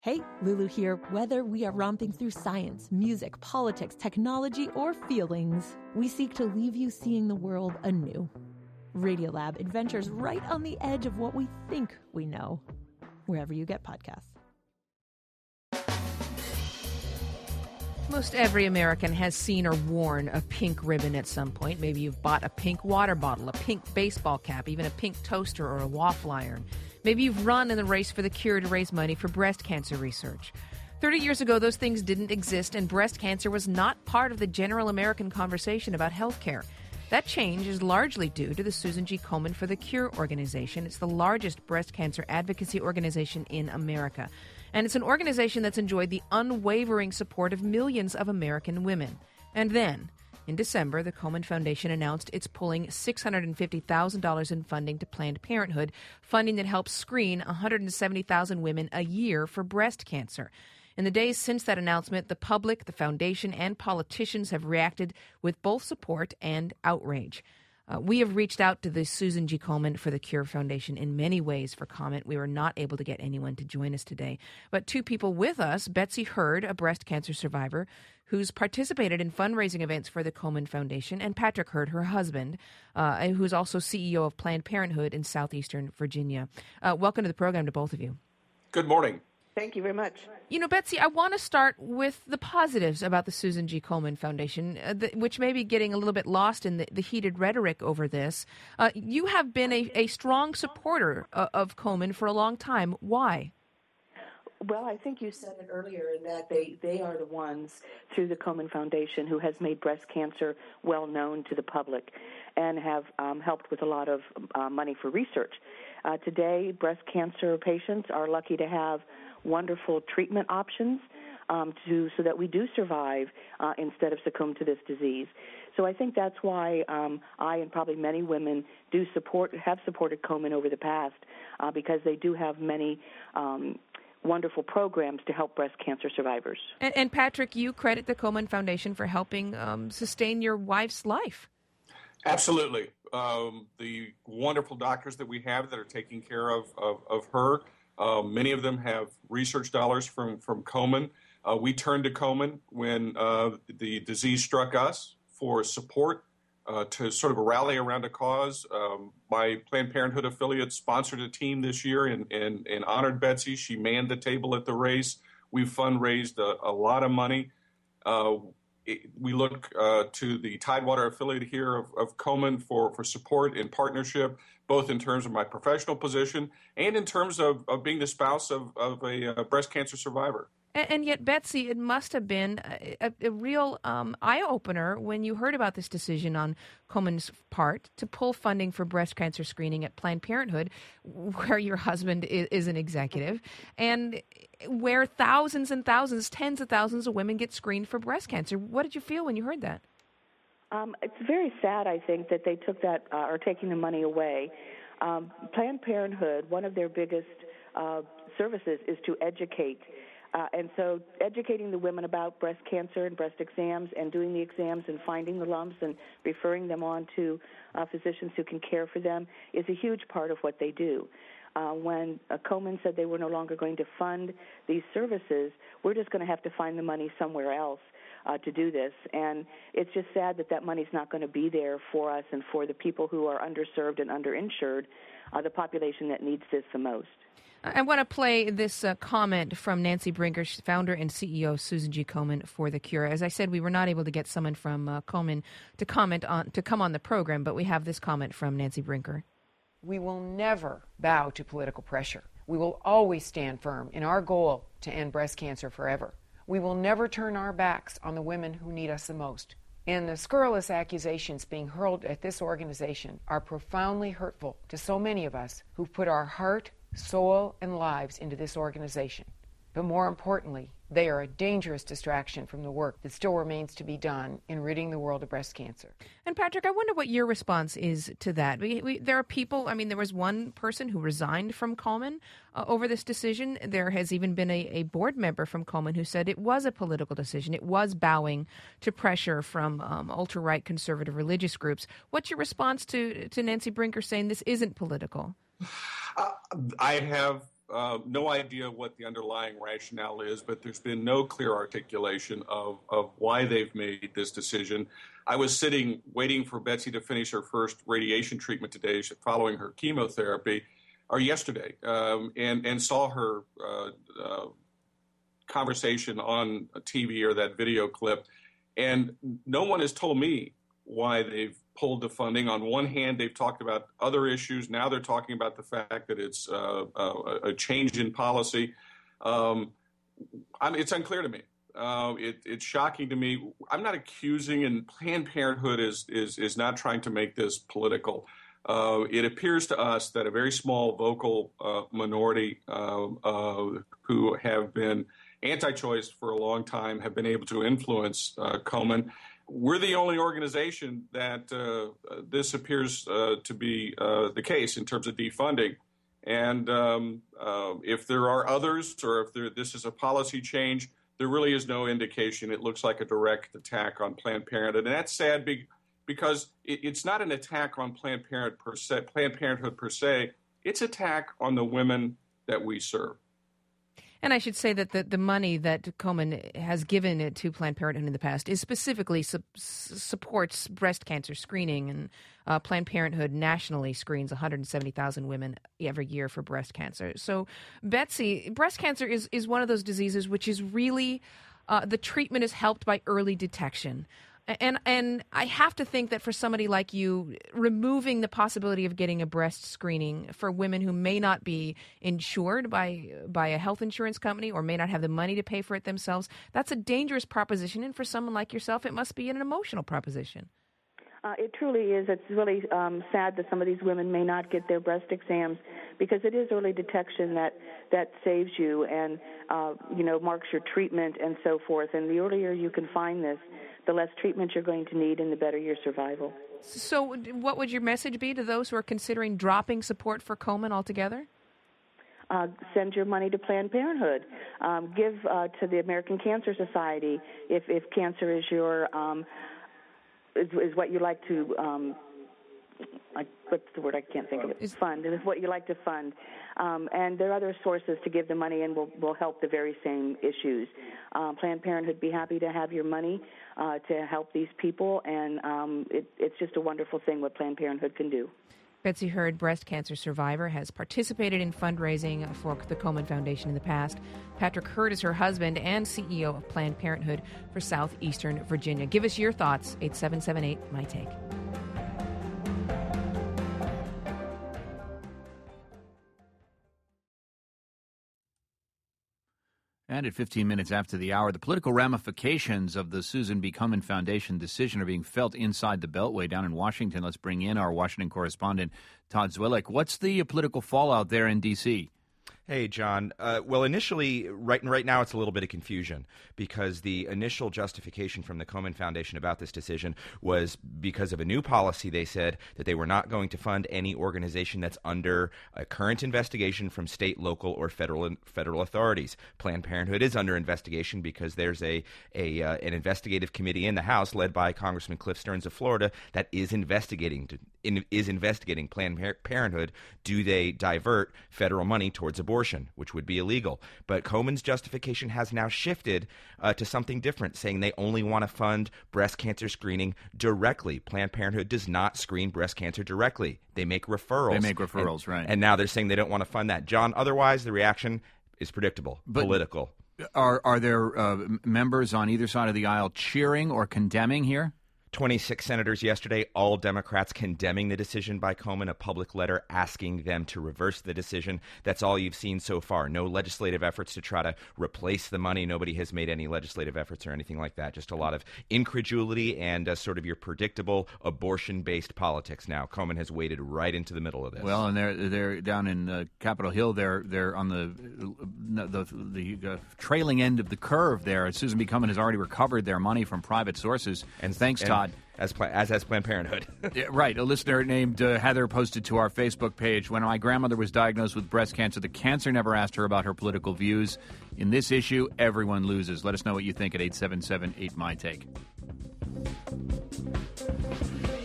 Hey, Lulu here. Whether we are romping through science, music, politics, technology, or feelings, we seek to leave you seeing the world anew. Radiolab adventures right on the edge of what we think we know, wherever you get podcasts. Most every American has seen or worn a pink ribbon at some point. Maybe you've bought a pink water bottle, a pink baseball cap, even a pink toaster or a waffle iron. Maybe you've run in the race for the cure to raise money for breast cancer research. 30 years ago, those things didn't exist, and breast cancer was not part of the general American conversation about health care. That change is largely due to the Susan G. Komen for the Cure organization. It's the largest breast cancer advocacy organization in America. And it's an organization that's enjoyed the unwavering support of millions of American women. And then, in December, the Komen Foundation announced it's pulling $650,000 in funding to Planned Parenthood, funding that helps screen 170,000 women a year for breast cancer. In the days since that announcement, the public, the foundation, and politicians have reacted with both support and outrage. We have reached out to the Susan G. Komen for the Cure Foundation in many ways for comment. We were not able to get anyone to join us today. But two people with us, Betsy Hurd, a breast cancer survivor who's participated in fundraising events for the Komen Foundation, and Patrick Hurd, her husband, who's also CEO of Planned Parenthood in southeastern Virginia. Welcome to the program to both of you. Good morning. Thank you very much. You know, Betsy, I want to start with the positives about the Susan G. Komen Foundation, which may be getting a little bit lost in the heated rhetoric over this. You have been a strong supporter of Komen for a long time. Why? Well, I think you said it earlier in that they are the ones through the Komen Foundation who has made breast cancer well known to the public and have helped with a lot of money for research. Today, breast cancer patients are lucky to have wonderful treatment options so that we do survive instead of succumb to this disease. So I think that's why I and probably many women have supported Komen over the past because they do have many wonderful programs to help breast cancer survivors. And Patrick, you credit the Komen Foundation for helping sustain your wife's life. Absolutely. The wonderful doctors that we have that are taking care of her, many of them have research dollars from Komen. We turned to Komen when the disease struck us for support to sort of rally around a cause. My Planned Parenthood affiliate sponsored a team this year and honored Betsy. She manned the table at the race. We've fundraised a lot of money. We look to the Tidewater affiliate here of Komen for support and partnership, both in terms of my professional position and in terms of being the spouse of a breast cancer survivor. And yet, Betsy, it must have been a real eye-opener when you heard about this decision on Komen's part to pull funding for breast cancer screening at Planned Parenthood, where your husband is an executive, and where thousands and thousands, tens of thousands of women get screened for breast cancer. What did you feel when you heard that? It's very sad, I think, that they took that or taking the money away. Planned Parenthood, one of their biggest services is to educate. And so educating the women about breast cancer and breast exams and doing the exams and finding the lumps and referring them on to physicians who can care for them is a huge part of what they do. When Komen said they were no longer going to fund these services, we're just going to have to find the money somewhere else to do this. And it's just sad that money's not going to be there for us and for the people who are underserved and underinsured, the population that needs this the most. I want to play this comment from Nancy Brinker, founder and CEO of Susan G. Komen for the Cure. As I said, we were not able to get someone from Komen to come on the program, but we have this comment from Nancy Brinker. We will never bow to political pressure. We will always stand firm in our goal to end breast cancer forever. We will never turn our backs on the women who need us the most. And the scurrilous accusations being hurled at this organization are profoundly hurtful to so many of us who've put our heart, soul, and lives into this organization. But more importantly, they are a dangerous distraction from the work that still remains to be done in ridding the world of breast cancer. And Patrick, I wonder what your response is to that. There are people, there was one person who resigned from Komen over this decision. There has even been a board member from Komen who said it was a political decision. It was bowing to pressure from ultra-right conservative religious groups. What's your response to Nancy Brinker saying this isn't political? I have no idea what the underlying rationale is, but there's been no clear articulation of why they've made this decision. I was sitting waiting for Betsy to finish her first radiation treatment today, following her chemotherapy, or yesterday, and saw her conversation on TV or that video clip. And no one has told me why they've pulled the funding. On one hand, they've talked about other issues. Now they're talking about the fact that it's a change in policy. It's unclear to me. It's shocking to me. I'm not accusing, and Planned Parenthood is not trying to make this political. It appears to us that a very small vocal minority who have been anti-choice for a long time have been able to influence Komen. We're the only organization that this appears to be the case in terms of defunding. And if there are others, or if this is a policy change, there really is no indication. It looks like a direct attack on Planned Parenthood. And that's sad because it's not an attack on Planned Parenthood per se. It's an attack on the women that we serve. And I should say that the money that Komen has given to Planned Parenthood in the past is specifically supports breast cancer screening, and Planned Parenthood nationally screens 170,000 women every year for breast cancer. So, Betsy, breast cancer is one of those diseases which is really, the treatment is helped by early detection. And I have to think that for somebody like you, removing the possibility of getting a breast screening for women who may not be insured by a health insurance company or may not have the money to pay for it themselves, that's a dangerous proposition. And for someone like yourself, it must be an emotional proposition. It truly is. It's really sad that some of these women may not get their breast exams, because it is early detection that saves you and marks your treatment and so forth. And the earlier you can find this, the less treatment you're going to need and the better your survival. So what would your message be to those who are considering dropping support for Komen altogether? Send your money to Planned Parenthood. Give to the American Cancer Society if cancer is your is what you like to what's the word? I can't think of it. Fund. It is what you like to fund. And there are other sources to give the money, and will help the very same issues. Planned Parenthood would be happy to have your money to help these people, and it's just a wonderful thing what Planned Parenthood can do. Betsy Hurd, breast cancer survivor, has participated in fundraising for the Komen Foundation in the past. Patrick Hurd is her husband and CEO of Planned Parenthood for Southeastern Virginia. Give us your thoughts, 8778-MY-TAKE. And at 15 minutes after the hour, the political ramifications of the Susan B. Komen Foundation decision are being felt inside the Beltway down in Washington. Let's bring in our Washington correspondent, Todd Zwillich. What's the political fallout there in D.C.? Hey, John. Well, initially, right now, it's a little bit of confusion because the initial justification from the Komen Foundation about this decision was because of a new policy. They said that they were not going to fund any organization that's under a current investigation from state, local, or federal authorities. Planned Parenthood is under investigation because there's an investigative committee in the House led by Congressman Cliff Stearns of Florida that is investigating Planned Parenthood. Do they divert federal money towards abortion, which would be illegal? But Komen's justification has now shifted to something different, saying they only want to fund breast cancer screening directly. Planned Parenthood does not screen breast cancer directly. They make referrals. Right. And now they're saying they don't want to fund that. John, otherwise the reaction is predictable, political. Are there members on either side of the aisle cheering or condemning here? 26 senators yesterday, all Democrats condemning the decision by Komen, a public letter asking them to reverse the decision. That's all you've seen so far. No legislative efforts to try to replace the money. Nobody has made any legislative efforts or anything like that. Just a lot of incredulity and sort of your predictable abortion-based politics now. Komen has waded right into the middle of this. Well, and they're down in Capitol Hill. They're on the trailing end of the curve there. Susan B. Komen has already recovered their money from private sources. And thanks, Todd. As has Planned Parenthood. Yeah, right. A listener named Heather posted to our Facebook page, when my grandmother was diagnosed with breast cancer, the cancer never asked her about her political views. In this issue, everyone loses. Let us know what you think at 877-8MY-TAKE.